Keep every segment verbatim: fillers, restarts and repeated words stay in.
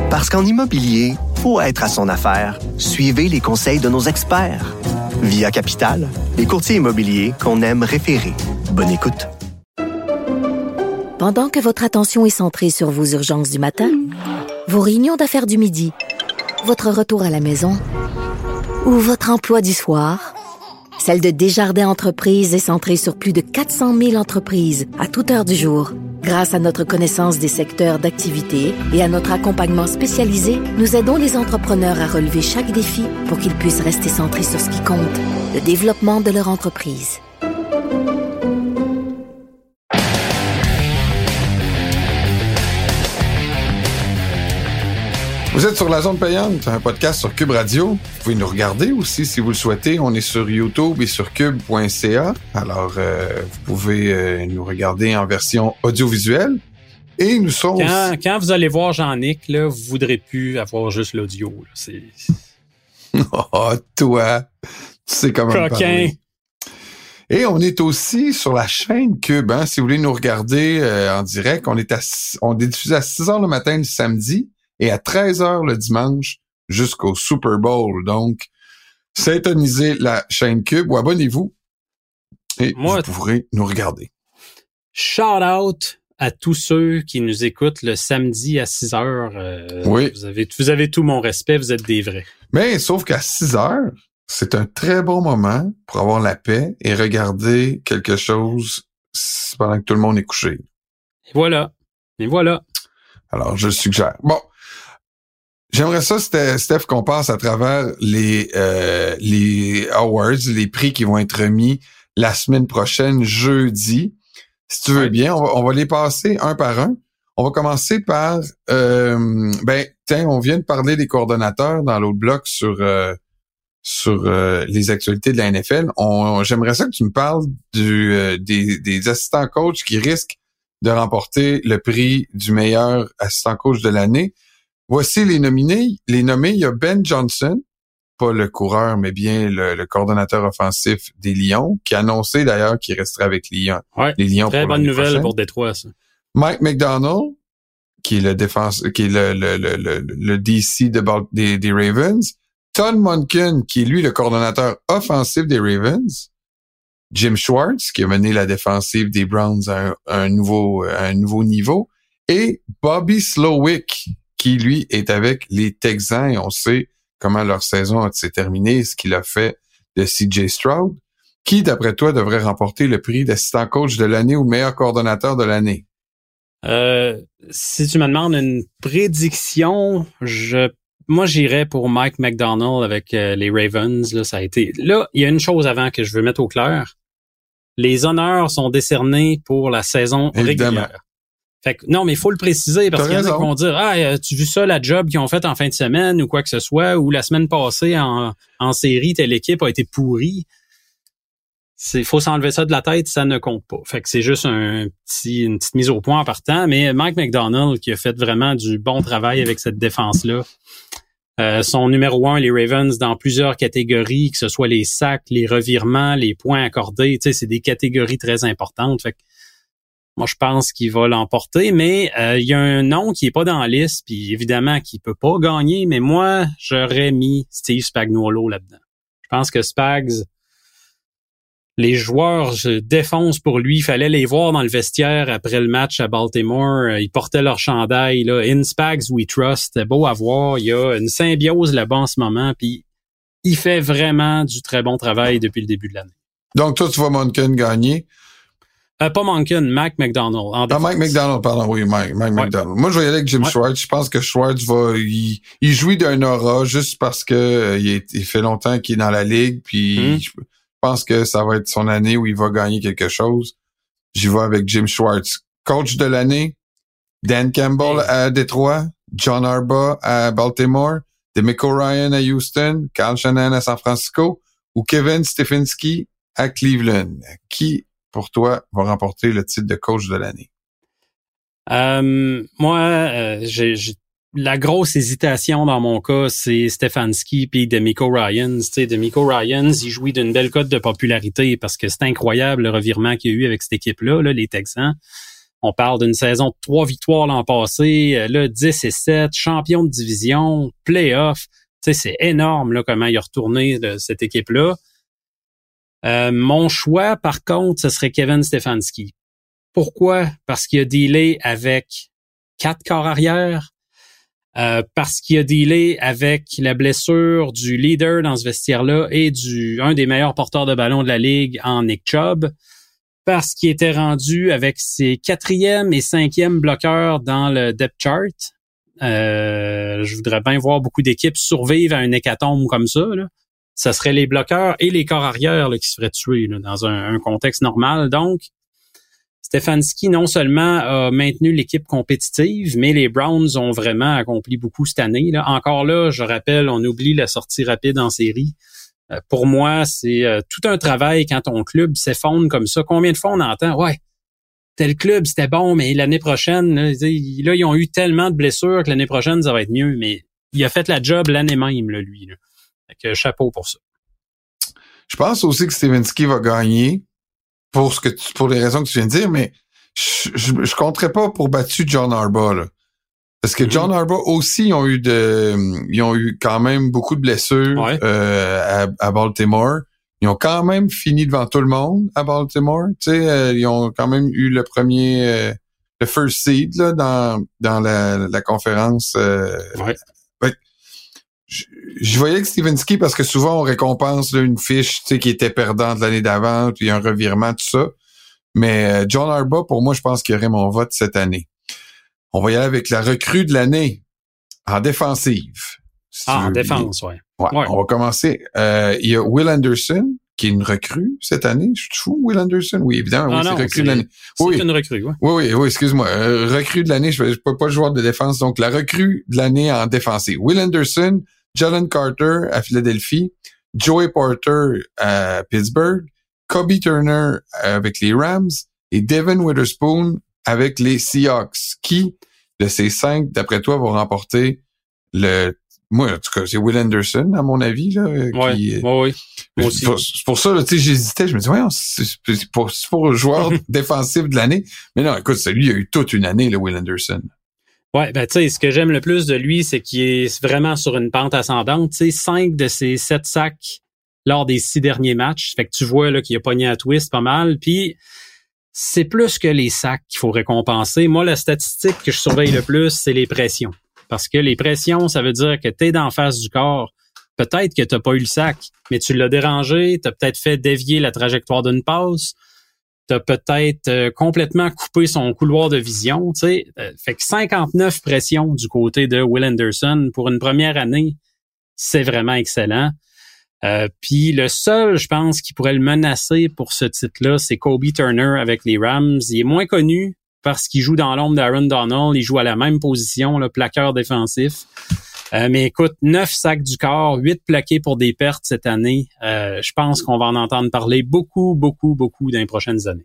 Parce qu'en immobilier, faut être à son affaire. Suivez les conseils de nos experts. Via Capital, les courtiers immobiliers qu'on aime référer. Bonne écoute. Pendant que votre attention est centrée sur vos urgences du matin, vos réunions d'affaires du midi, votre retour à la maison ou votre emploi du soir, celle de Desjardins Entreprises est centrée sur plus de quatre cent mille entreprises à toute heure du jour. Grâce à notre connaissance des secteurs d'activité et à notre accompagnement spécialisé, nous aidons les entrepreneurs à relever chaque défi pour qu'ils puissent rester centrés sur ce qui compte, le développement de leur entreprise. Vous êtes sur La Zone Payante, un podcast sur Cube Radio. Vous pouvez nous regarder aussi si vous le souhaitez. On est sur YouTube et sur cube point c a. Alors, euh, vous pouvez euh, nous regarder en version audiovisuelle. Et nous sommes... Quand, quand vous allez voir Jean-Nic, là, vous voudrez plus avoir juste l'audio. Là. C'est... oh, toi! Tu sais comment Coquin. parler. Et on est aussi sur la chaîne Cube. Hein, si vous voulez nous regarder euh, en direct, on est, à, on est diffusé à six heures le matin le samedi. Et à treize heures le dimanche jusqu'au Super Bowl. Donc, syntonisez la chaîne Cube ou abonnez-vous et Moi, vous pourrez nous regarder. Shout out à tous ceux qui nous écoutent le samedi à six heures. Euh, oui. Vous avez, vous avez tout mon respect, vous êtes des vrais. Mais sauf qu'à six heures, c'est un très bon moment pour avoir la paix et regarder quelque chose pendant que tout le monde est couché. Et voilà. Et voilà. Alors, je le suggère. Bon. J'aimerais ça, Steph, qu'on passe à travers les euh, les awards, les prix qui vont être remis la semaine prochaine, jeudi. Si tu veux ouais. bien, on va, on va les passer un par un. On va commencer par, euh, ben, tiens, on vient de parler des coordonnateurs dans l'autre bloc sur euh, sur euh, les actualités de la N F L. On, j'aimerais ça que tu me parles du euh, des, des assistants coachs qui risquent de remporter le prix du meilleur assistant coach de l'année. Voici les nominés. Les nommés, il y a Ben Johnson, pas le coureur, mais bien le, le coordonnateur offensif des Lions, qui a annoncé d'ailleurs qu'il resterait avec Lyon, ouais, les Lions. Très pour bonne nouvelle prochaine. Pour Détroit, ça. Mike McDonald, qui est le défense, qui est le, le, le, le, le D C de, des, des Ravens. Todd Monken, qui est lui le coordonnateur offensif des Ravens. Jim Schwartz, qui a mené la défensive des Browns à un, à un nouveau, à un nouveau niveau. Et Bobby Slowick, qui, lui, est avec les Texans, et on sait comment leur saison s'est terminée, ce qu'il a fait de C J Stroud. Qui, d'après toi, devrait remporter le prix d'assistant coach de l'année ou meilleur coordonnateur de l'année? Euh, si tu me demandes une prédiction, je moi, j'irais pour Mike McDonald avec euh, les Ravens. Là, ça a été. Là, il y a une chose avant que je veux mettre au clair. Les honneurs sont décernés pour la saison Évidemment. régulière. Fait que, non, mais il faut le préciser parce T'as qu'il y en a qui vont dire « Ah, tu vu ça, la job qu'ils ont faite en fin de semaine ou quoi que ce soit, ou la semaine passée en, en série, telle équipe a été pourrie. » Il faut s'enlever ça de la tête, ça ne compte pas. Fait que c'est juste un petit, une petite mise au point en partant. Mais Mike McDonald qui a fait vraiment du bon travail avec cette défense-là. Euh, son numéro un, les Ravens, dans plusieurs catégories, que ce soit les sacs, les revirements, les points accordés, tu sais, c'est des catégories très importantes. Fait que moi, je pense qu'il va l'emporter, mais il euh, y a un nom qui est pas dans la liste, puis évidemment qui peut pas gagner, mais moi, j'aurais mis Steve Spagnuolo là-dedans. Je pense que Spags, les joueurs je défoncent pour lui. Il fallait les voir dans le vestiaire après le match à Baltimore. Ils portaient leur chandail. Là. In Spags, we trust. C'était beau à voir. Il y a une symbiose là-bas en ce moment, puis il fait vraiment du très bon travail depuis le début de l'année. Donc, toi, tu vois Monken gagner? Euh, pas Monken, Mike McDonald. En ah, Mike McDonald, pardon, oui, Mike, Mike ouais. McDonald. Moi, je vais y aller avec Jim ouais. Schwartz. Je pense que Schwartz va, il, il jouit d'un aura juste parce que euh, il, est, il fait longtemps qu'il est dans la ligue, puis mm. je pense que ça va être son année où il va gagner quelque chose. J'y vais avec Jim Schwartz. Coach de l'année, Dan Campbell hey. à Détroit, John Harbaugh à Baltimore, DeMeco Ryan à Houston, Kyle Shanahan à San Francisco ou Kevin Stefanski à Cleveland. Qui pour toi, va remporter le titre de coach de l'année? Euh, moi, euh, j'ai, j'ai la grosse hésitation dans mon cas, c'est Stefanski puis DeMeco Ryans. Tu sais, DeMeco Ryans, il jouit d'une belle cote de popularité parce que c'est incroyable le revirement qu'il y a eu avec cette équipe-là, là, les Texans. On parle d'une saison de trois victoires l'an passé, là, dix et sept, champion de division, play-off. Tu sais, c'est énorme là comment il a retourné de cette équipe-là. Euh, mon choix, par contre, ce serait Kevin Stefanski. Pourquoi? Parce qu'il a dealé avec quatre corps arrière, euh, parce qu'il a dealé avec la blessure du leader dans ce vestiaire-là et du un des meilleurs porteurs de ballon de la Ligue en Nick Chubb, parce qu'il était rendu avec ses quatrième et cinquième bloqueurs dans le depth chart. Euh, je voudrais bien voir beaucoup d'équipes survivre à une hécatombe comme ça, là. Ça serait les bloqueurs et les corps arrière là, qui se feraient tuer là, dans un, un contexte normal. Donc, Stefanski, non seulement a maintenu l'équipe compétitive, mais les Browns ont vraiment accompli beaucoup cette année. Là. Encore là, je rappelle, on oublie la sortie rapide en série. Euh, pour moi, c'est euh, tout un travail quand ton club s'effondre comme ça. Combien de fois on entend « Ouais, tel club, c'était bon, mais l'année prochaine, là, là, ils ont eu tellement de blessures que l'année prochaine, ça va être mieux. » Mais il a fait la job l'année même, là, lui. Là. Fait que chapeau pour ça. Je pense aussi que Stefanski va gagner pour ce que tu, pour les raisons que tu viens de dire, mais je, je, je compterais pas pour battu John Harbaugh, là. Parce que mm-hmm. John Harbaugh aussi, ils ont eu de, ils ont eu quand même beaucoup de blessures, ouais. euh, à, à Baltimore. Ils ont quand même fini devant tout le monde à Baltimore. Tu sais, euh, ils ont quand même eu le premier, euh, le first seed, là, dans, dans la, la conférence, euh, ouais. ouais. Je, je voyais que Stefanski, parce que souvent on récompense là, une fiche, tu sais, qui était perdante l'année d'avant, puis un revirement, tout ça. Mais John Harbaugh, pour moi, je pense qu'il y aurait mon vote cette année. On va y aller avec la recrue de l'année en défensive. Si ah, en défense, oui. Ouais, ouais. On va commencer. Euh, il y a Will Anderson, qui est une recrue cette année. Je suis fou, Will Anderson? Oui, évidemment, ah oui, non, c'est recrue c'est, de l'année. C'est oui, une recrue, oui. Oui, oui, oui, excuse-moi. Euh, recrue de l'année, je ne peux pas joueur de défense. Donc, la recrue de l'année en défensive. Will Anderson, Jalen Carter à Philadelphie, Joey Porter à Pittsburgh, Kobe Turner avec les Rams et Devin Witherspoon avec les Seahawks. Qui de ces cinq, d'après toi, va remporter le... Moi, en tout cas, c'est Will Anderson, à mon avis. Là, ouais, qui... ouais, ouais. Moi aussi. C'est pour ça, tu sais, j'hésitais. Je me dis, voyons, c'est pour, c'est pour le joueur défensif de l'année. Mais non, écoute, lui, il a eu toute une année, le Will Anderson. Ouais, ben tu sais, ce que j'aime le plus de lui, c'est qu'il est vraiment sur une pente ascendante. Tu sais, cinq de ses sept sacs lors des six derniers matchs. Fait que tu vois là qu'il a pogné à twist pas mal. Puis c'est plus que les sacs qu'il faut récompenser. Moi, la statistique que je surveille le plus, c'est les pressions. Parce que les pressions, ça veut dire que t'es d'en face du corps. Peut-être que t'as pas eu le sac, mais tu l'as dérangé, t'as peut-être fait dévier la trajectoire d'une passe. T'as peut-être euh, complètement coupé son couloir de vision, tu sais. Euh, fait que cinquante-neuf pressions du côté de Will Anderson pour une première année, c'est vraiment excellent. Euh, Puis le seul, je pense, qui pourrait le menacer pour ce titre-là, c'est Kobe Turner avec les Rams. Il est moins connu parce qu'il joue dans l'ombre d'Aaron Donald. Il joue à la même position, le plaqueur défensif. Euh, mais écoute, neuf sacs du corps, huit plaqués pour des pertes cette année. Euh, je pense qu'on va en entendre parler beaucoup, beaucoup, beaucoup dans les prochaines années.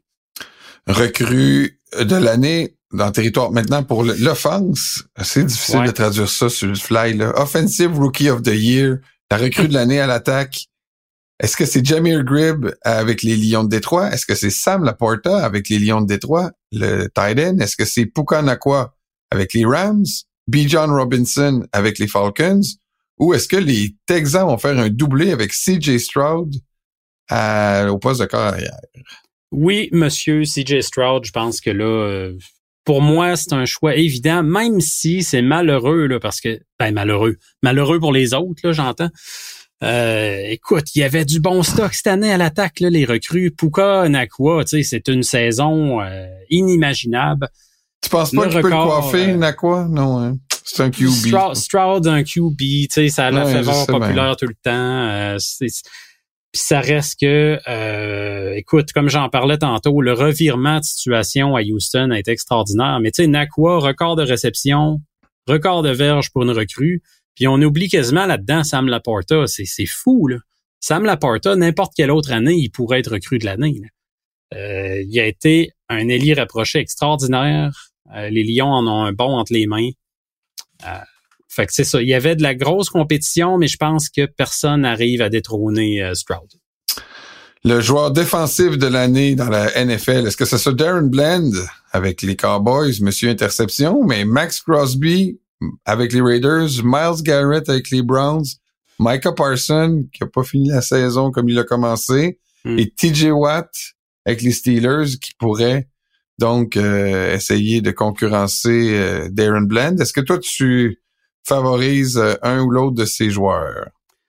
Recrue de l'année dans le territoire. Maintenant, pour l'offense, c'est difficile ouais. de traduire ça sur le fly. Là. Offensive Rookie of the Year, la recrue de l'année à l'attaque. Est-ce que c'est Jahmyr Gibb avec les Lions de Détroit? Est-ce que c'est Sam Laporta avec les Lions de Détroit, le tight end? Est-ce que c'est Puka Nacua avec les Rams? Bijan Robinson avec les Falcons, ou est-ce que les Texans vont faire un doublé avec C J Stroud à, au poste de corps arrière? Oui, monsieur C J Stroud, je pense que là, euh, pour moi, c'est un choix évident, même si c'est malheureux, là, parce que, ben malheureux, malheureux pour les autres, là, j'entends. Euh, écoute, il y avait du bon stock cette année à l'attaque, là, les recrues. Puka Nacua, tu sais, c'est une saison euh, inimaginable. Tu penses pas qu'il peut le coiffer, euh, Nacua? Non, hein? C'est un Q B. Stroud, Stroud un Q B, tu sais, ça a la ouais, faveur populaire bien. Tout le temps. Euh, c'est, puis ça reste que, euh, écoute, comme j'en parlais tantôt, le revirement de situation à Houston a été extraordinaire. Mais tu sais, Nacua, record de réception, record de verge pour une recrue. Puis on oublie quasiment là-dedans Sam Laporta. C'est, c'est fou, là. Sam Laporta, n'importe quelle autre année, il pourrait être recrue de l'année. Là. Euh, il a été un ailier rapproché extraordinaire. Euh, les Lions en ont un bon entre les mains. Euh, fait que c'est ça. Il y avait de la grosse compétition, mais je pense que personne n'arrive à détrôner euh, Stroud. Le joueur défensif de l'année dans la N F L, est-ce que c'est ça Darren Bland avec les Cowboys, Monsieur Interception, mais Max Crosby avec les Raiders, Myles Garrett avec les Browns, Micah Parsons qui a pas fini la saison comme il a commencé, mm. et T J Watt avec les Steelers qui pourrait donc euh, essayer de concurrencer euh, Darren Bland. Est-ce que toi tu favorises euh, un ou l'autre de ces joueurs?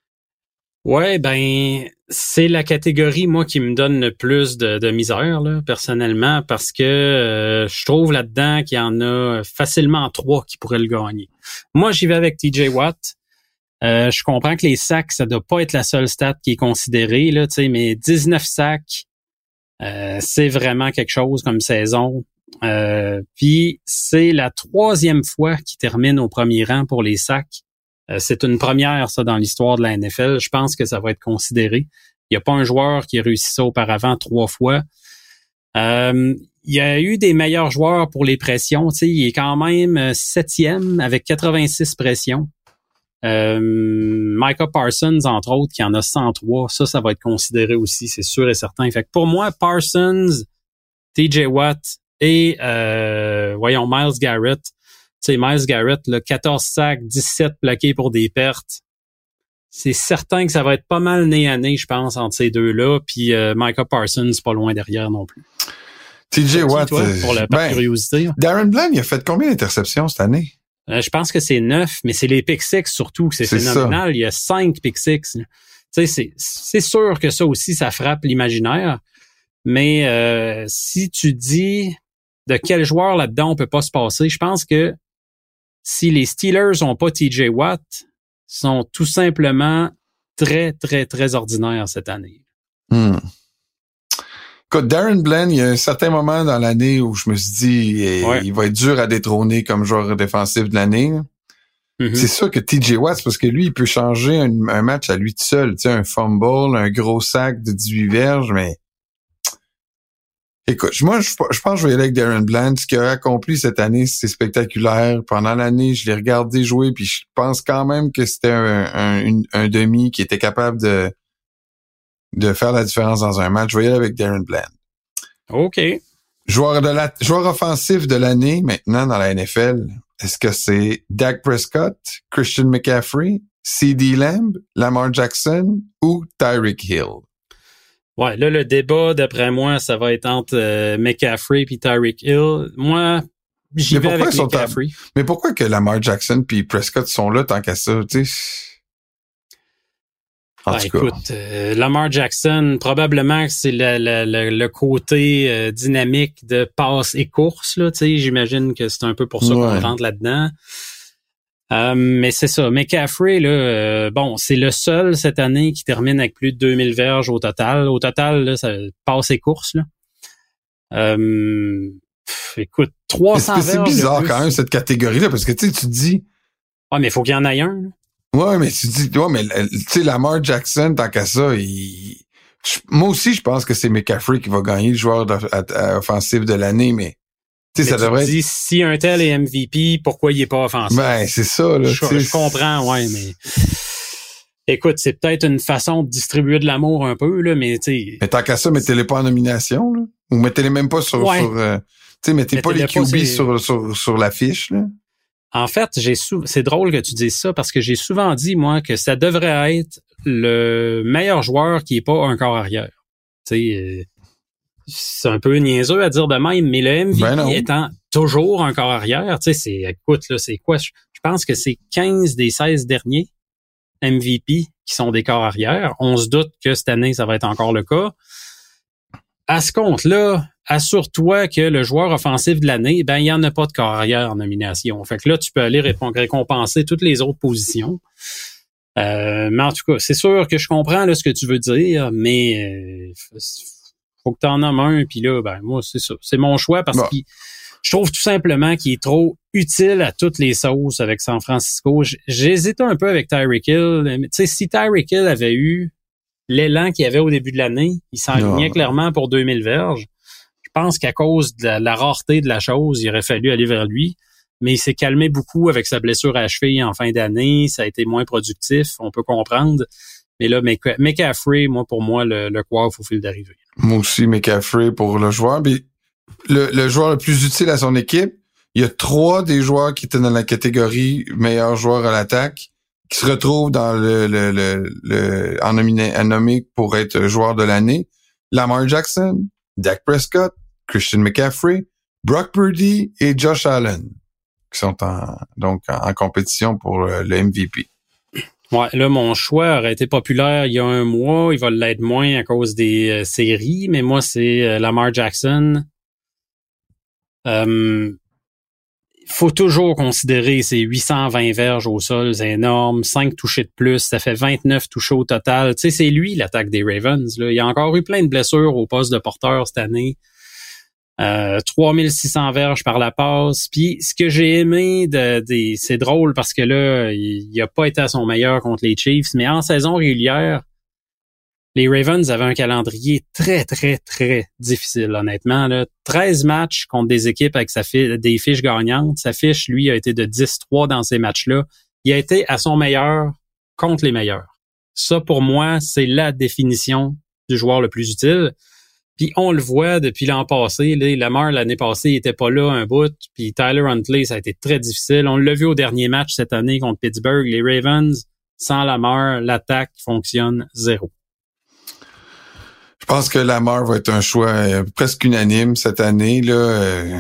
Ouais, ben c'est la catégorie moi qui me donne le plus de, de misère là, personnellement, parce que euh, je trouve là-dedans qu'il y en a facilement trois qui pourraient le gagner. Moi, j'y vais avec T J Watt. Euh, je comprends que les sacs, ça doit pas être la seule stat qui est considérée là, tu sais, mais dix-neuf sacs, euh, c'est vraiment quelque chose comme saison. Euh, puis c'est la troisième fois qu'il termine au premier rang pour les sacs. Euh, c'est une première, ça, dans l'histoire de la N F L. Je pense que ça va être considéré. Il n'y a pas un joueur qui a réussi ça auparavant trois fois. Euh, il y a eu des meilleurs joueurs pour les pressions. Tu sais, il est quand même septième avec quatre-vingt-six pressions. Euh, Micah Parsons, entre autres, qui en a cent trois. Ça, ça va être considéré aussi, c'est sûr et certain. Fait que pour moi, Parsons, T J Watt et, euh, voyons, Myles Garrett. Tu sais, Myles Garrett, là, quatorze sacs, dix-sept plaqués pour des pertes. C'est certain que ça va être pas mal nez à nez, je pense, entre ces deux-là. Puis euh, Micah Parsons, pas loin derrière non plus. T J Watt, toi, pour la par ben, curiosité. Darren Bland, il a fait combien d'interceptions cette année? Euh, je pense que c'est neuf, mais c'est les pick six surtout. C'est, c'est phénoménal. Ça. Il y a cinq pick six. Tu sais, c'est, c'est sûr que ça aussi, ça frappe l'imaginaire. Mais euh, si tu dis de quel joueur là-dedans on peut pas se passer, je pense que si les Steelers ont pas T J Watt, sont tout simplement très, très, très ordinaires cette année. Hmm. Écoute, Darren Bland, il y a un certain moment dans l'année où je me suis dit, ouais. il va être dur à détrôner comme joueur défensif de l'année. Mm-hmm. C'est sûr que T J Watt, parce que lui, il peut changer un, un match à lui tout seul. Tu sais, un fumble, un gros sac de dix-huit verges, mais écoute, moi, je, je pense que je vais y aller avec Darren Bland. Ce qu'il a accompli cette année, c'est spectaculaire. Pendant l'année, je l'ai regardé jouer, puis je pense quand même que c'était un, un, un, un demi qui était capable de de faire la différence dans un match. Je vais y aller avec Darren Bland. OK. Joueur de la, joueur offensif de l'année maintenant dans la N F L, est-ce que c'est Dak Prescott, Christian McCaffrey, CeeDee Lamb, Lamar Jackson ou Tyreek Hill? Ouais, là, le débat, d'après moi, ça va être entre euh, McCaffrey puis Tyreek Hill. Moi, j'y vais avec McCaffrey. Ta... Mais pourquoi que Lamar Jackson puis Prescott sont là tant qu'à ça, tu sais? En ah, tout écoute, cas. Euh, Lamar Jackson, probablement que c'est le, le, le, le côté euh, dynamique de passe et course, là, tu sais, j'imagine que c'est un peu pour ça ouais. qu'on rentre là-dedans. Euh, mais c'est ça, McCaffrey, là, euh, bon, c'est le seul cette année qui termine avec plus de deux mille verges au total. Au total, là, ça passe et course, là. Euh, pff, écoute, trois cents verges. C'est bizarre quand même cette catégorie-là, parce que tu sais, tu te dis. Ah, mais il faut qu'il y en ait un, là. Ouais, mais tu dis, ouais, mais tu sais, Lamar Jackson, tant qu'à ça, il. Moi aussi, je pense que c'est McCaffrey qui va gagner le joueur offensif de l'année, mais. Tu sais, ça devrait être. Dis, si un tel est M V P, pourquoi il est pas offensif? Ben, c'est ça, là. Je, je comprends, ouais, mais. Écoute, c'est peut-être une façon de distribuer de l'amour un peu, là, mais tu sais. Mais tant qu'à ça, mettez-les pas en nomination, là. Ou mettez-les même pas sur, ouais. sur, euh, tu sais, mettez, mettez pas les Q B pas, sur, sur, sur l'affiche, là. En fait, j'ai sou... c'est drôle que tu dises ça parce que j'ai souvent dit, moi, que ça devrait être le meilleur joueur qui est pas un corps arrière. Tu sais, euh, c'est un peu niaiseux à dire de même, mais le M V P ben étant toujours un corps arrière, tu sais, c'est, écoute, là, c'est quoi? Je pense que c'est quinze des seize derniers M V P qui sont des corps arrière. On se doute que cette année, ça va être encore le cas. À ce compte-là, assure-toi que le joueur offensif de l'année, ben, il n'y en a pas de corps arrière en nomination. Fait que là, tu peux aller récompenser toutes les autres positions. Euh, mais en tout cas, c'est sûr que je comprends là, ce que tu veux dire, mais euh, faut que tu en nommes un, puis là, ben moi, c'est ça. C'est mon choix parce bon. que je trouve tout simplement qu'il est trop utile à toutes les sauces avec San Francisco. J'hésitais un peu avec Tyreek Hill. Tu sais, si Tyreek Hill avait eu l'élan qu'il y avait au début de l'année, il s'enlignait clairement pour deux mille verges. Je pense qu'à cause de la, la rareté de la chose, il aurait fallu aller vers lui. Mais il s'est calmé beaucoup avec sa blessure à la cheville en fin d'année. Ça a été moins productif, on peut comprendre. Mais là, McCaffrey, moi, pour moi, le, le coiffe au fil d'arrivée. Moi aussi, McCaffrey pour le joueur. Mais le, le joueur le plus utile à son équipe, il y a trois des joueurs qui étaient dans la catégorie meilleur joueur à l'attaque qui se retrouvent dans le, le, le, le en nominé, en nommé pour être joueur de l'année. Lamar Jackson, Dak Prescott, Christian McCaffrey, Brock Purdy et Josh Allen qui sont en, donc en, en compétition pour le, le M V P. Ouais, là, mon choix aurait été populaire il y a un mois. Il va l'être moins à cause des euh, séries, mais moi, c'est euh, Lamar Jackson. Euh, faut toujours considérer ces huit cent vingt verges au sol, c'est énorme. cinq touchés de plus, ça fait vingt-neuf touchés au total. Tu sais, c'est lui, l'attaque des Ravens. Là. Il y a encore eu plein de blessures au poste de porteur cette année. Euh, trois mille six cents verges par la passe. Puis ce que j'ai aimé, de, de, c'est drôle parce que là, il, il a pas été à son meilleur contre les Chiefs, mais en saison régulière, les Ravens avaient un calendrier très, très, très difficile, honnêtement. Là. treize matchs contre des équipes avec sa fi- des fiches gagnantes. Sa fiche, lui, a été de dix trois dans ces matchs-là. Il a été à son meilleur contre les meilleurs. Ça, pour moi, c'est la définition du joueur le plus utile. Puis on le voit depuis l'an passé. Là, Lamar, l'année passée, il était pas là un bout. Puis Tyler Huntley, ça a été très difficile. On l'a vu au dernier match cette année contre Pittsburgh. Les Ravens, sans Lamar, l'attaque fonctionne zéro. Je pense que Lamar va être un choix euh, presque unanime cette année. Là, euh,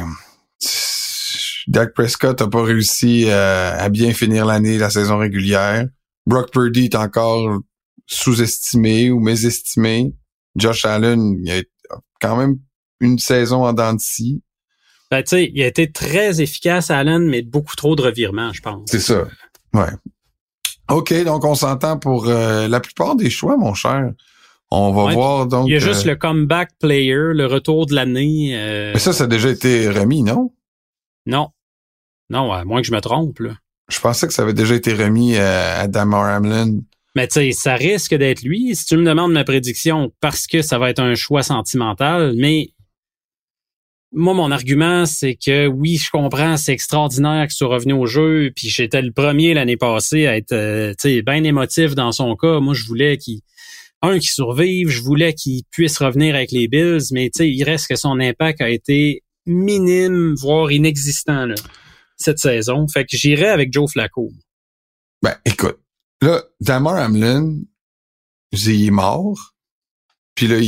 Dak Prescott n'a pas réussi euh, à bien finir l'année, la saison régulière. Brock Purdy est encore sous-estimé ou mésestimé. Josh Allen, il a quand même une saison en dents de scie. Ben, tu sais, il a été très efficace, Allen, mais beaucoup trop de revirements, je pense. C'est ça. Ouais. OK, donc on s'entend pour euh, la plupart des choix, mon cher. On va ouais, voir donc. Il y a juste euh, le comeback player, le retour de l'année. Euh... Mais ça, ça a déjà été remis, non? Non. Non, à moins que je me trompe, là. Je pensais que ça avait déjà été remis à, à Damar Hamlin. Mais tu sais, ça risque d'être lui. Si tu me demandes ma prédiction, parce que ça va être un choix sentimental, mais moi, mon argument, c'est que oui, je comprends, c'est extraordinaire que tu sois revenu au jeu, puis j'étais le premier l'année passée à être, euh, tu sais, bien émotif dans son cas. Moi, je voulais qu'il, un, qu'il survive, je voulais qu'il puisse revenir avec les Bills, mais tu sais, il reste que son impact a été minime, voire inexistant, là, cette saison. Fait que j'irais avec Joe Flacco. Ben, écoute. Là, Damar Hamlin, il est mort, puis là, il,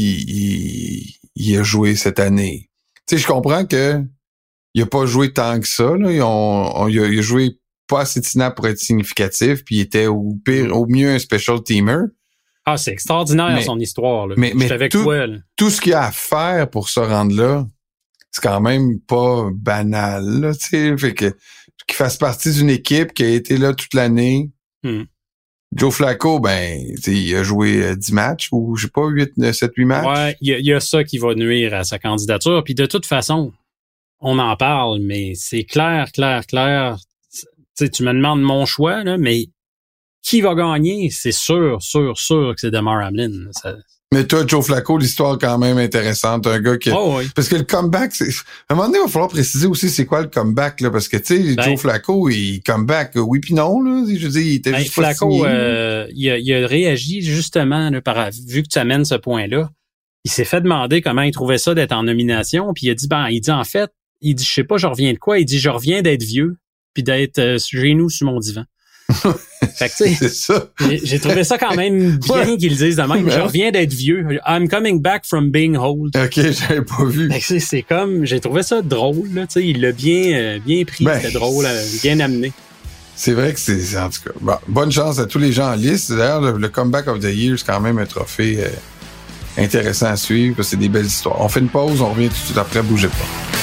il, il a joué cette année. Tu sais, je comprends que il a pas joué tant que ça, là. On, on, il, a, il a joué pas assez de snaps pour être significatif, puis il était au pire, au mieux un special teamer. Ah, c'est extraordinaire mais, son histoire, là. Mais, mais avec tout, toi, là. tout ce qu'il y a à faire pour se rendre là, c'est quand même pas banal, là, tu sais. Fait que, qu'il fasse partie d'une équipe qui a été là toute l'année. Hmm. Joe Flacco, ben, il a joué dix matchs ou, je sais pas, huit, sept, huit matchs. Ouais, il y, y a ça qui va nuire à sa candidature. Puis de toute façon, on en parle, mais c'est clair, clair, clair. T'sais, tu me demandes mon choix, là, mais qui va gagner? C'est sûr, sûr, sûr que c'est Damar Hamlin. Ça... Mais toi, Joe Flacco, l'histoire est quand même intéressante. Un gars qui... Oh, oui. Parce que le comeback, c'est... à un moment donné, il va falloir préciser aussi c'est quoi le comeback, là. Parce que, tu sais, ben, Joe Flacco, il comeback, oui puis non, là. Je veux dire, il était ben, juste Flacco, pas signé. Euh, il, a, il a réagi justement, là, par, vu que tu amènes ce point-là. Il s'est fait demander comment il trouvait ça d'être en nomination. Puis il a dit, ben, il dit, en fait, il dit, je sais pas, je reviens de quoi? Il dit, je reviens d'être vieux puis d'être euh, chez nous sur mon divan. Fait que, c'est ça. J'ai, j'ai trouvé ça quand même bien ouais. qu'ils le disent de même. Je reviens d'être vieux. I'm coming back from being old. OK, j'avais pas vu. Fait que c'est, c'est comme, j'ai trouvé ça drôle, là, tu sais, il l'a bien, euh, bien pris, ben, c'était drôle, euh, bien amené. C'est vrai que c'est, en tout cas, bon, bonne chance à tous les gens en liste. D'ailleurs, le, le Comeback of the Year, c'est quand même un trophée euh, intéressant à suivre, parce que c'est des belles histoires. On fait une pause, on revient tout de suite après, bougez pas.